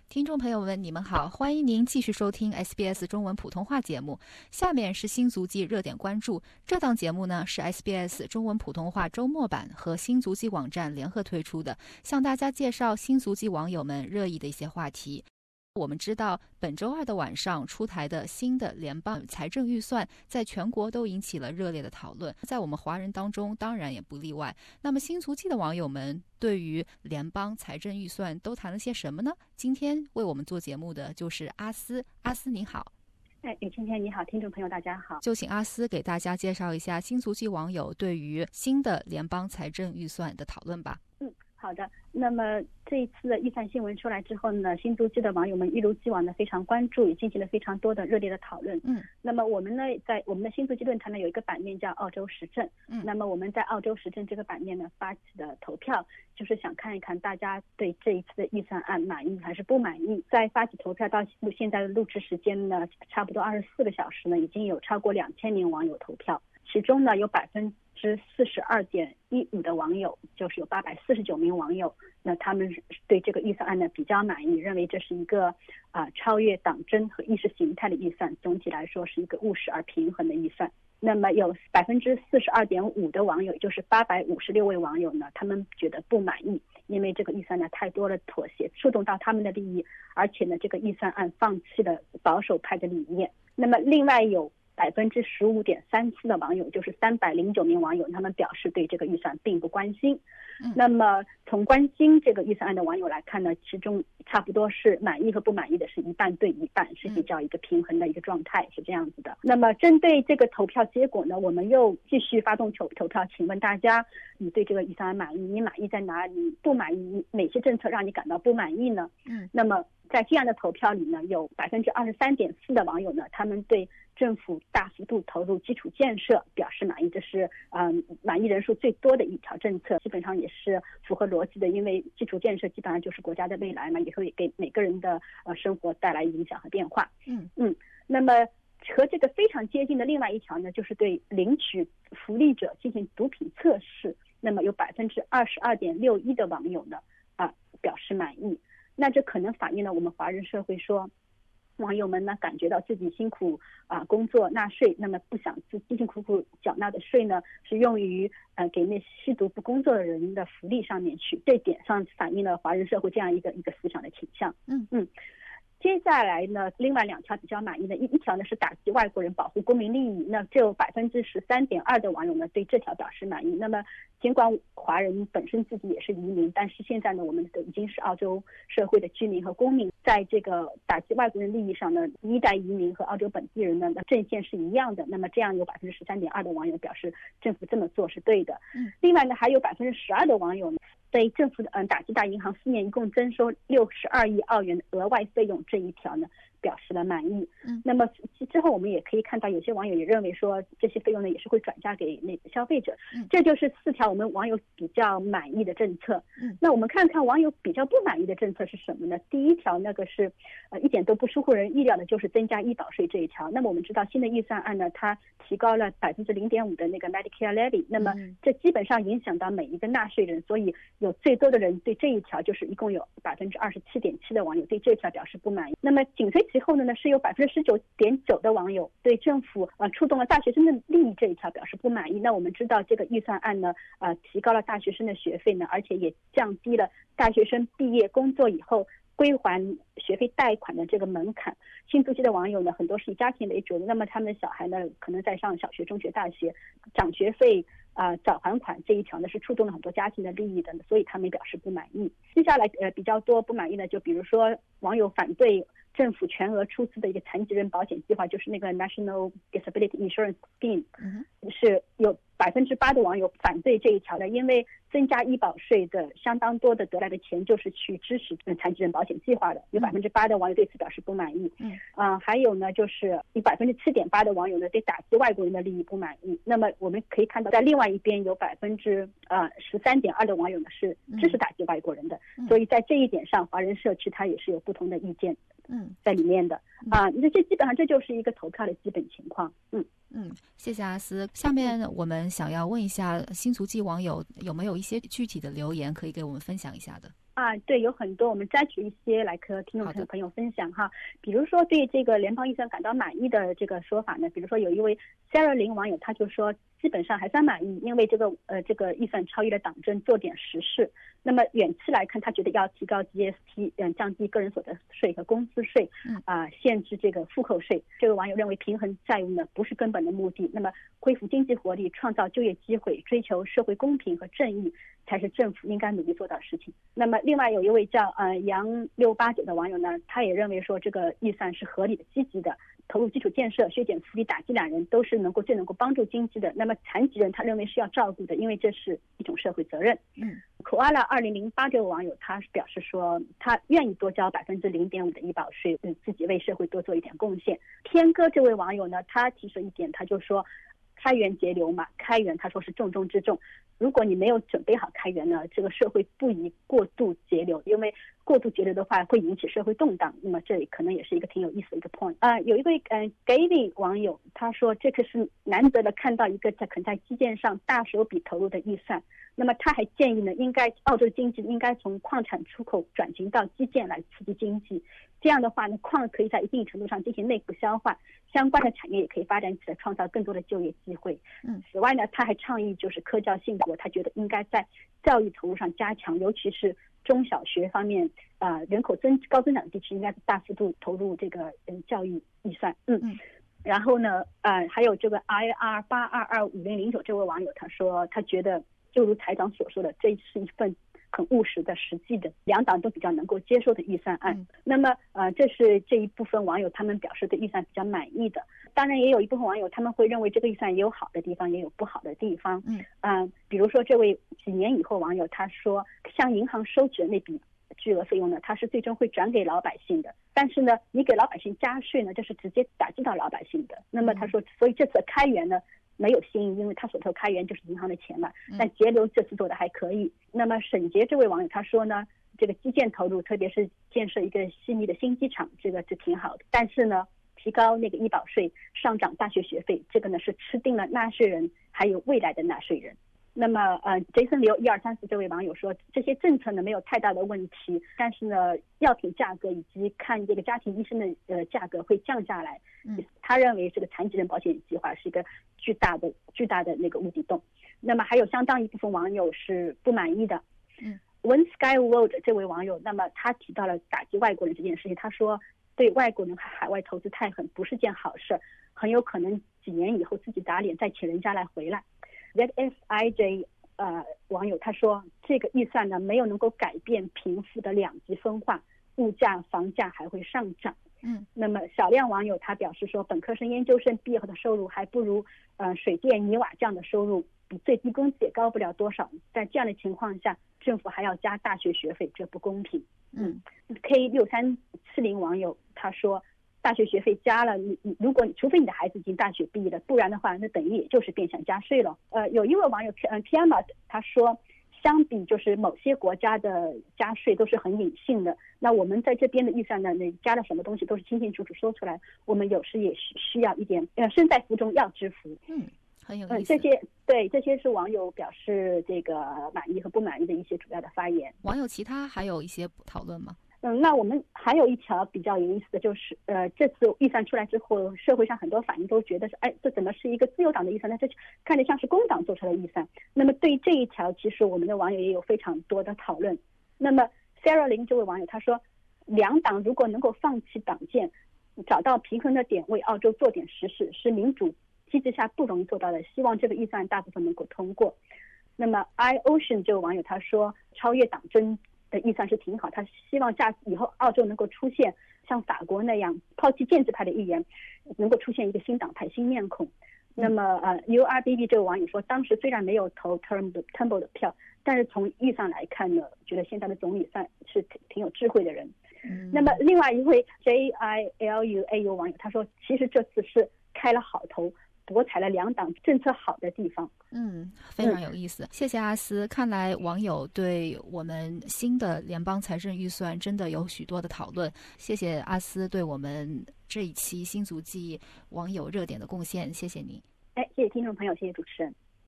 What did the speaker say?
听众朋友们，你们好，欢迎您继续收听 SBS 中文普通话节目。下面是新足迹热点关注。这档节目呢是 SBS 中文普通话周末版和新足迹网站联合推出的，向大家介绍新足迹网友们热议的一些话题。我们知道，本周二的晚上出台的新的联邦财政预算在全国都引起了热烈的讨论，在我们华人当中当然也不例外。那么新足迹的网友们对于联邦财政预算都谈了些什么呢？今天为我们做节目的就是阿斯。阿斯您好。 今天你好，听众朋友大家好。 就请阿斯给大家介绍一下新足迹网友对于新的联邦财政预算的讨论吧。 好的。那么这一次的预算新闻出来之后呢，新足迹的网友们一如既往的非常关注，也进行了非常多的热烈的讨论。那么我们呢，在我们的新足迹论坛呢有一个版面叫澳洲时政。那么我们在澳洲时政这个版面呢发起的投票，就是想看一看大家对这一次的预算案满意还是不满意。在发起投票到现在的录制时间呢，差不多24个小时呢，已经有超过2000名网友投票，其中呢有42.15%的网友，就是有849名网友，那他们对这个预算案呢比较满意，认为这是一个超越党争和意识形态的预算，总体来说是一个务实而平衡的预算。那么有42.5%的网友，也就是856位网友呢，他们觉得不满意，因为这个预算呢太多了妥协，触动到他们的利益，而且呢这个预算案放弃了保守派的理念。那么另外有15.34%的网友，就是309名网友，他们表示对这个预算并不关心。那么从关心这个预算案的网友来看呢，其中差不多是满意和不满意的是一半对一半，是比较一个平衡的一个状态，是这样子的。那么针对这个投票结果呢，我们又继续发动投票，请问大家，你对这个预算案满意？你满意在哪里？不满意哪些政策让你感到不满意呢？那么在这样的投票里呢，有23.4%的网友呢，他们对政府大幅度投入基础建设表示满意，这是满意人数最多的一条政策，基本上也是符合逻辑的，因为基础建设基本上就是国家的未来嘛，也会给每个人的生活带来影响和变化。那么和这个非常接近的另外一条呢，就是对领取福利者进行毒品测试，那么有22.61%的网友呢表示满意。那这可能反映了我们华人社会说，网友们呢感觉到自己辛苦工作纳税，那么不想辛辛苦苦缴纳的税呢是用于给那吸毒不工作的人的福利上面去，这点上反映了华人社会这样一个思想的倾向。接下来呢，另外2条比较满意的，一条呢是打击外国人保护公民利益，那只有13.2%的网友呢对这条表示满意。那么尽管华人本身自己也是移民，但是现在呢我们已经是澳洲社会的居民和公民，在这个打击外国人利益上呢，一代移民和澳洲本地人呢阵线是一样的，那么这样有13.2%的网友表示政府这么做是对的。另外呢还有12%的网友呢对政府的打击大银行4年一共征收62亿澳元的额外费用这一条呢表示了满意。那么之后我们也可以看到有些网友也认为说这些费用呢也是会转嫁给那个消费者。这就是4条我们网友比较满意的政策。那我们看看网友比较不满意的政策是什么呢？第一条那个是一点都不出乎人意料的，就是增加医保税这一条。那么我们知道新的预算案呢，它提高了0.5%的那个 Medicare levy， 那么这基本上影响到每一个纳税人，所以有最多的人对这一条，就是一共有27.7%的网友对这条表示不满意。那么紧随其后的呢，是有19.9%的网友对政府触动了大学生的利益这一条表示不满意。那我们知道这个预算案呢提高了大学生的学费呢，而且也降低了大学生毕业工作以后归还学费贷款的这个门槛。新足迹的网友呢，很多是以家庭为主的，那么他们的小孩呢可能在上小学、中学、大学，涨学费早还款这一条呢是触动了很多家庭的利益的，所以他们表示不满意。接下来比较多不满意的，就比如说网友反对政府全额出资的一个残疾人保险计划，就是那个 National Disability Insurance Scheme，是有8%的网友反对这一条的，因为增加医保税的相当多的得来的钱就是去支持残疾人保险计划的，有8%的网友对此表示不满意。还有呢，就是有7.8%的网友呢对打击外国人的利益不满意。那么我们可以看到，在另外一边有13.2%的网友呢是支持打击外国人的，所以在这一点上，华人社区它也是有不同的意见在里面的。那这基本上这就是一个投票的基本情况。 谢谢阿斯。下面我们想要问一下新足迹网友有没有一些具体的留言可以给我们分享一下的？ 对，有很多，我们摘取一些来和听众朋友分享哈。比如说对这个联邦预算感到满意的这个说法呢，比如说有一位 Sarah 林网友，他就说基本上还算满意，因为这个预算超越了党政，做点实事。那么远期来看，他觉得要提高 GST， 降低个人所得税和公司税，限制这个复扣税。这个网友认为平衡债务呢不是根本的目的，那么恢复经济活力、创造就业机会、追求社会公平和正义才是政府应该努力做到的事情。那么另外有一位叫杨689的网友呢，他也认为说这个预算是合理的、积极的，投入基础建设、削减福利、打击懒人都是最能够帮助经济的。那么残疾人他认为是要照顾的，因为这是一种社会责任。Koala 2008这个网友他表示说，他愿意多交0.5%的医保税，自己为社会多做一点贡献。天哥这位网友呢，他提出一点，他就说开源节流嘛，开源他说是重中之重。如果你没有准备好开源呢，这个社会不宜过度节流，因为过度节流的话会引起社会动荡。那么这里可能也是一个挺有意思的一个 point。有一位Gavin 网友他说，这可是难得的看到一个肯在基建上大手笔投入的预算。那么他还建议呢，澳洲经济应该从矿产出口转型到基建来刺激经济。这样的话呢，矿可以在一定程度上进行内部消化，相关的产业也可以发展起来，创造更多的就业机会。此外呢，他还倡议就是科教兴国，他觉得应该在教育投入上加强，尤其是中小学方面，人口高增长的地区应该大幅度投入这个教育预算。然后呢，还有这个 IR82250009这位网友他说，他觉得就如台长所说的，这是一份很务实的、实际的，两党都比较能够接受的预算案。那么这是这一部分网友他们表示对预算比较满意的。当然也有一部分网友他们会认为这个预算也有好的地方，也有不好的地方。比如说这位几年以后网友他说，向银行收取的那笔巨额费用呢，它是最终会转给老百姓的，但是呢你给老百姓加税呢，这是直接打击到老百姓的。那么他说，所以这次开源呢没有新意，因为他所投开源就是银行的钱嘛，但节流这次做的还可以。那么沈杰这位网友他说呢，这个基建投入，特别是建设一个悉尼的新机场，这个是挺好的，但是呢提高那个医保税、上涨大学学费，这个呢是吃定了纳税人还有未来的纳税人。那么Jason 刘1234这位网友说，这些政策呢没有太大的问题，但是呢药品价格以及看这个家庭医生的价格会降下来。他认为这个残疾人保险计划是一个巨大的那个无底洞。那么还有相当一部分网友是不满意的。When Sky World 这位网友，那么他提到了打击外国人这件事情，他说对外国人海外投资太狠不是件好事，很有可能几年以后自己打脸再请人家来回来。ZSIJ 网友他说，这个预算呢没有能够改变贫富的两极分化，物价房价还会上涨。那么小亮网友他表示说，本科生研究生毕业后的收入还不如水电泥瓦匠的收入，比最低工资也高不了多少，在这样的情况下政府还要加大学学费，这不公平。K6370网友他说，大学学费加了，如果除非你的孩子已经大学毕业了，不然的话那等于也就是变相加税了。有一位网友Piamat 他说，相比就是某些国家的加税都是很隐性的，那我们在这边的预算呢，加了什么东西都是清清楚楚说出来，我们有时也需要一点身在福中要知福。 很有意思。 这些是网友表示这个满意和不满意的一些主要的发言。 网友其他还有一些讨论吗？ 那我们还有一条比较有意思的就是，这次预算出来之后，社会上很多反应都觉得是，这怎么是一个自由党的预算？那这看着像是工党做出来的预算。那么对于这一条，其实我们的网友也有非常多的讨论。那么 Sarah 林这位网友他说，两党如果能够放弃党建，找到平衡的点，为澳洲做点实事，是民主机制下不容易做到的。希望这个预算大部分能够通过。那么 iOcean 这位网友他说，超越党争的预算是挺好，他希望以后澳洲能够出现像法国那样抛弃建制派的议员，能够出现一个新党派、新面孔。那么URBB 这个网友说，当时虽然没有投 Turnbull 的票，但是从预算来看呢，觉得现在的总理算是挺有智慧的人。那么另外一位 JILUAU 网友他说，其实这次是开了好头，博采了两党政策好的地方。 非常有意思。谢谢阿斯。看来网友对我们新的联邦财政预算真的有许多的讨论。谢谢阿斯对我们这一期新足迹网友热点的贡献，谢谢你。 谢谢听众朋友，谢谢主持人。